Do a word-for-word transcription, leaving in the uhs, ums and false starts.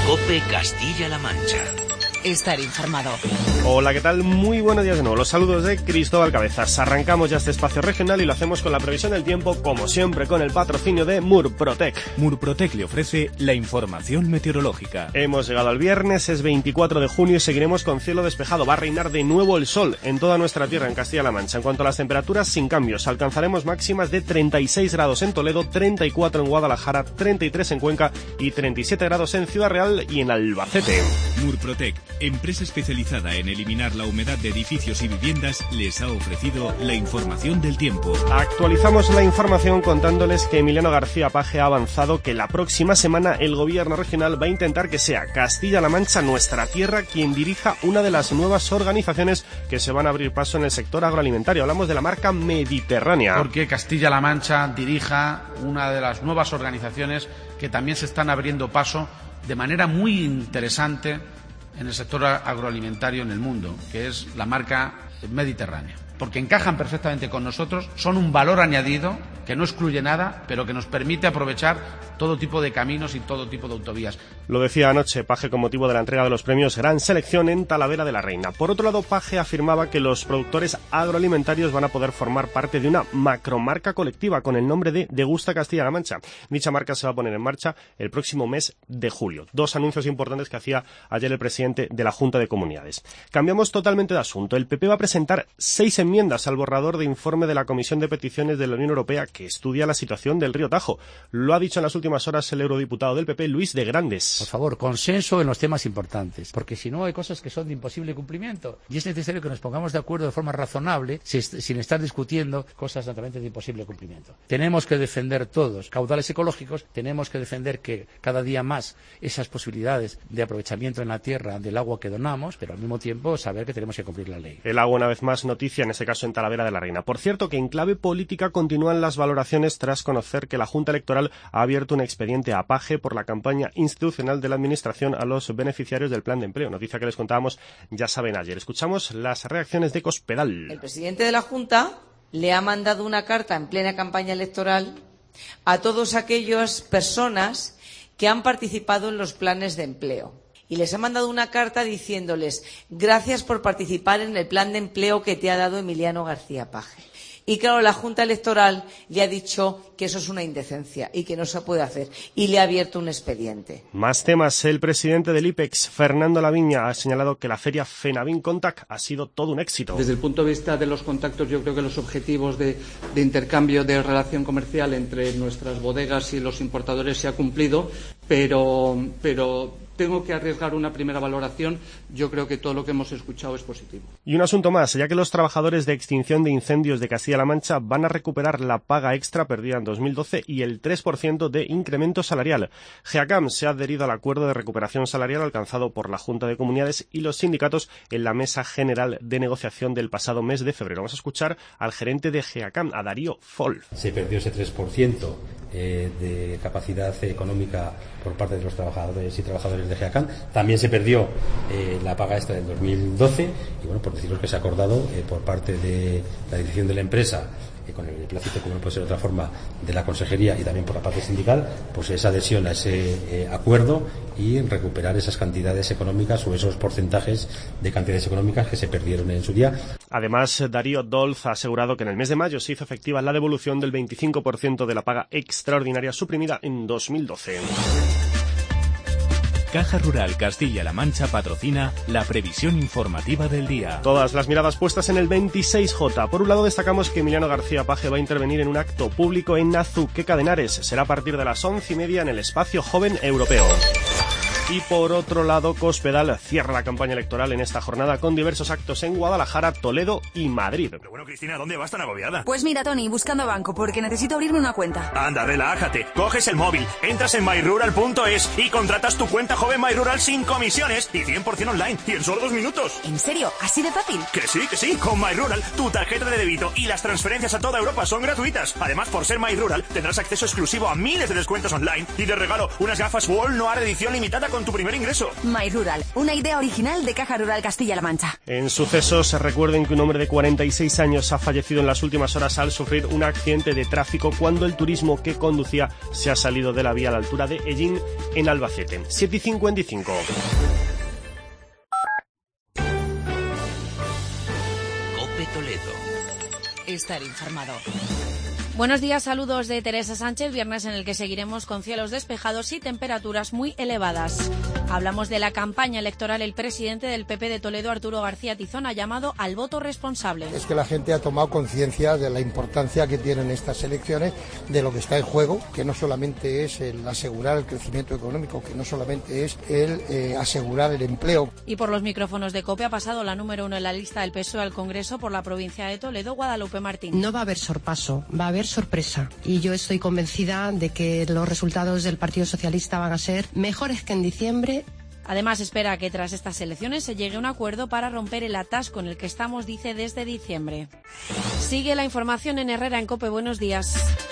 COPE Castilla-La Mancha. Estar informado. Hola, ¿qué tal? Muy buenos días de nuevo. Los saludos de Cristóbal Cabezas. Arrancamos ya este espacio regional y lo hacemos con la previsión del tiempo, como siempre, con el patrocinio de Murprotec. Murprotec le ofrece la información meteorológica. Hemos llegado al viernes, es veinticuatro de junio y seguiremos con cielo despejado. Va a reinar de nuevo el sol en toda nuestra tierra, en Castilla-La Mancha. En cuanto a las temperaturas, sin cambios. Alcanzaremos máximas de treinta y seis grados en Toledo, treinta y cuatro en Guadalajara, treinta y tres en Cuenca y treinta y siete grados en Ciudad Real y en Albacete. Murprotec, empresa especializada en eliminar la humedad de edificios y viviendas, les ha ofrecido la información del tiempo. Actualizamos la información contándoles que Emiliano García Paje ha avanzado que la próxima semana el gobierno regional va a intentar que sea Castilla-La Mancha, nuestra tierra, quien dirija una de las nuevas organizaciones que se van a abrir paso en el sector agroalimentario. Hablamos de la marca Mediterránea. Porque Castilla-La Mancha dirija una de las nuevas organizaciones que también se están abriendo paso de manera muy interesante en el sector agroalimentario en el mundo, que es la marca Mediterránea. Porque encajan perfectamente con nosotros, son un valor añadido que no excluye nada, pero que nos permite aprovechar todo tipo de caminos y todo tipo de autovías. Lo decía anoche Paje con motivo de la entrega de los premios Gran Selección en Talavera de la Reina. Por otro lado, Paje afirmaba que los productores agroalimentarios van a poder formar parte de una macromarca colectiva con el nombre de Degusta Castilla-La Mancha. Dicha marca se va a poner en marcha el próximo mes de julio. Dos anuncios importantes que hacía ayer el presidente de la Junta de Comunidades. Cambiamos totalmente de asunto. El P P va a presentar seis enmiendas al borrador de informe de la Comisión de Peticiones de la Unión Europea que estudia la situación del río Tajo. Lo ha dicho en las últimas horas el eurodiputado del P P, Luis de Grandes. Por favor, consenso en los temas importantes, porque si no hay cosas que son de imposible cumplimiento. Y es necesario que nos pongamos de acuerdo de forma razonable, sin estar discutiendo cosas totalmente de imposible cumplimiento. Tenemos que defender todos caudales ecológicos, tenemos que defender que cada día más esas posibilidades de aprovechamiento en la tierra del agua que donamos, pero al mismo tiempo saber que tenemos que cumplir la ley. El agua, una vez más, noticia, en este caso en Talavera de la Reina. Por cierto, que en clave política continúan las valoraciones tras conocer que la Junta Electoral ha abierto un expediente a Paje por la campaña institucional de la Administración a los beneficiarios del Plan de Empleo. Noticia que les contábamos, ya saben, ayer. Escuchamos las reacciones de Cospedal. El presidente de la Junta le ha mandado una carta en plena campaña electoral a todas aquellas personas que han participado en los planes de empleo. Y les ha mandado una carta diciéndoles: gracias por participar en el plan de empleo que te ha dado Emiliano García Paje. Y claro, la Junta Electoral le ha dicho que eso es una indecencia y que no se puede hacer, y le ha abierto un expediente. Más temas. El presidente del IPEX, Fernando Laviña, ha señalado que la feria FENAVIN Contact ha sido todo un éxito. Desde el punto de vista de los contactos, yo creo que los objetivos de, de intercambio de relación comercial entre nuestras bodegas y los importadores se ha cumplido, pero... pero tengo que arriesgar una primera valoración. Yo creo que todo lo que hemos escuchado es positivo. Y un asunto más, ya que los trabajadores de extinción de incendios de Castilla-La Mancha van a recuperar la paga extra perdida en dos mil doce y el tres por ciento de incremento salarial. GEACAM se ha adherido al acuerdo de recuperación salarial alcanzado por la Junta de Comunidades y los sindicatos en la Mesa General de Negociación del pasado mes de febrero. Vamos a escuchar al gerente de GEACAM, a Darío Foll. Se perdió ese tres por ciento eh, de capacidad económica por parte de los trabajadores y trabajadoras de GEACAM. También se perdió eh, la paga extra del dos mil doce y bueno, por deciros que se ha acordado eh, por parte de la dirección de la empresa, eh, con el plácito, como no puede ser de otra forma, de la consejería y también por la parte sindical, pues esa adhesión a ese eh, acuerdo y recuperar esas cantidades económicas o esos porcentajes de cantidades económicas que se perdieron en su día. Además, Darío Dolz ha asegurado que en el mes de mayo se hizo efectiva la devolución del veinticinco por ciento de la paga extraordinaria suprimida en dos mil doce. Caja Rural Castilla-La Mancha patrocina la previsión informativa del día. Todas las miradas puestas en el veintiséis J. Por un lado destacamos que Emiliano García Paje va a intervenir en un acto público en Azuqueca de Henares. Será a partir de las once y media en el Espacio Joven Europeo. Y por otro lado, Cospedal cierra la campaña electoral en esta jornada con diversos actos en Guadalajara, Toledo y Madrid. Pero bueno, Cristina, ¿dónde vas tan agobiada? Pues mira, Tony, buscando banco, porque necesito abrirme una cuenta. Anda, relájate. Coges el móvil, entras en my rural punto es y contratas tu cuenta joven MyRural sin comisiones y cien por ciento online y en solo dos minutos. ¿En serio? ¿Así de fácil? Que sí, que sí. Con MyRural, tu tarjeta de débito y las transferencias a toda Europa son gratuitas. Además, por ser MyRural, tendrás acceso exclusivo a miles de descuentos online y de regalo unas gafas Wall Noir edición limitada con con tu primer ingreso. MyRural, una idea original de Caja Rural Castilla-La Mancha. En sucesos, recuerden que un hombre de cuarenta y seis años ha fallecido en las últimas horas al sufrir un accidente de tráfico cuando el turismo que conducía se ha salido de la vía a la altura de Ellín, en Albacete. siete y cincuenta y cinco. COPE Toledo. Estar informado. Buenos días, saludos de Teresa Sánchez, viernes en el que seguiremos con cielos despejados y temperaturas muy elevadas. Hablamos de la campaña electoral. El presidente del P P de Toledo, Arturo García Tizón, ha llamado al voto responsable. Es que la gente ha tomado conciencia de la importancia que tienen estas elecciones, de lo que está en juego, que no solamente es el asegurar el crecimiento económico, que no solamente es el eh, asegurar el empleo. Y por los micrófonos de COPE ha pasado la número uno en la lista del P S O E al Congreso por la provincia de Toledo, Guadalupe Martín. No va a haber sorpaso, va a haber sorpresa. Y yo estoy convencida de que los resultados del Partido Socialista van a ser mejores que en diciembre. Además, espera que tras estas elecciones se llegue a un acuerdo para romper el atasco en el que estamos, dice, desde diciembre. Sigue la información en Herrera en COPE. Buenos días.